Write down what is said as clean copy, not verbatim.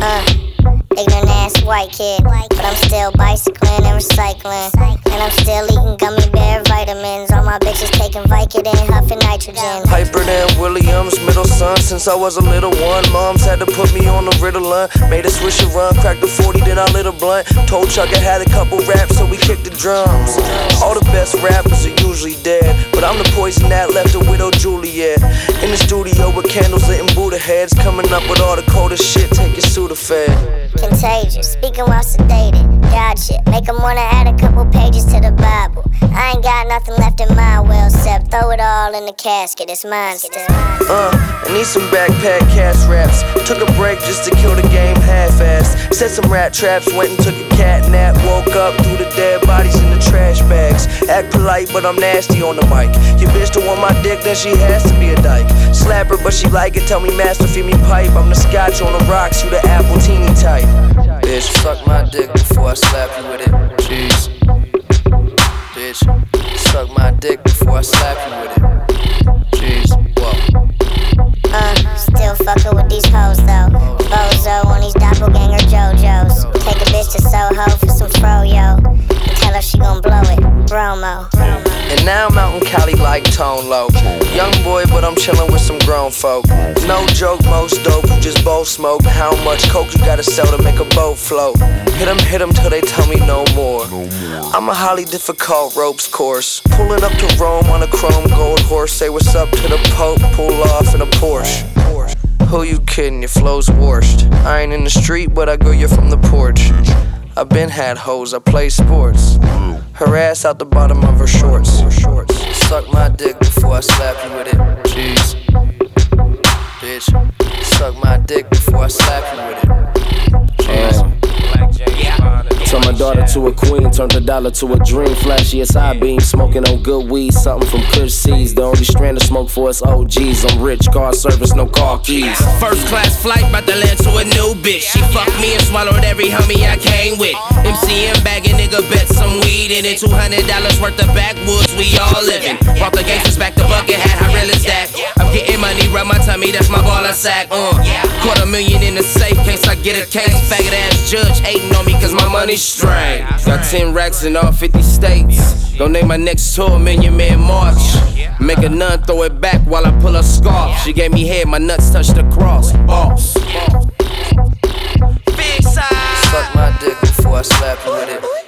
Ignorant ass white kid, but I'm still bicycling and recycling, and I'm still eating gummy bear vitamins. All my bitches taking Vicodin, huffing nitrogen. Hyper than Williams, middle son since I was a little one. Moms had to put me on the Ritalin, made a swish and run, cracked the 40, then I lit a blunt. Told Chuck I had a couple raps, so we kicked the drums. All the best rappers are usually dead, but I'm the poison that left a widow Juliet. In the studio with candles lit and Buddha heads, coming up with all the coldest shit, take your Sudafed. Contagious, speaking while sedated. God shit, make 'em wanna add a couple pages to the Bible. I ain't got nothing left in my will, except throw it all in the casket, it's mine still. I need some backpack cast raps. Took a break just to kill the game half-assed. Set some rat traps, went and took a cat nap. Woke up, threw the dead bodies in the trash bags. Act polite, but I'm nasty on the mic. Your bitch don't want my dick, then she has to be a dyke. Slap her, but she like it, tell me master, feed me pipe. I'm the scotch on the rocks, you the apple teeny type. Bitch, suck my dick before I slap you with it. Jeez. Bitch, suck my dick before I slap you with it. Jeez, whoa. Still fucking with these hoes though. Bozo on these doppelganger JoJo's. Take a bitch to Soho for some froyo. Tell her she gon' blow it, Bromo. And now I'm out in Cali like Tone Loc. Young boy, but I'm chillin' with some grown folk. No joke, most dope, you just both smoke. How much coke you gotta sell to make a boat float? Hit 'em till they tell me no more. I'm a highly difficult ropes course. Pulling up to Rome on a chrome gold horse. Say what's up to the Pope, pull off in a Porsche. Who you kidding, your flow's washed. I ain't in the street, but I go you from the porch. I been had hoes, I play sports. Her ass out the bottom of her shorts. Suck my dick before I slap you with it. Jeez. Bitch, suck my dick before I slap you with it. Jeez. Turned my daughter to a queen, turned a dollar to a dream. Flashy as high beam, smoking on good weed. Something from Kush Seeds. The only strand of smoke for us OGs. I'm rich, car service, no car keys. First class flight, bout to land to a new bitch. She fucked me and swallowed every homie I came with. MCM bagging, nigga bet some weed in it. $200 worth of backwoods, we all living. Brought the gangsters back to bucket hat, how real is that? I'm getting money, rub my tummy, that's my ball I sack. $250,000 in the safe, case I get a case. Faggot ass judge hating on me cause my money's straight. Got 10 racks in all 50 states. Gon' name my next tour Million Man March. Make a nun throw it back while I pull a scarf. She gave me head, my nuts touched the cross. Boss. Suck my dick before I slap you with it.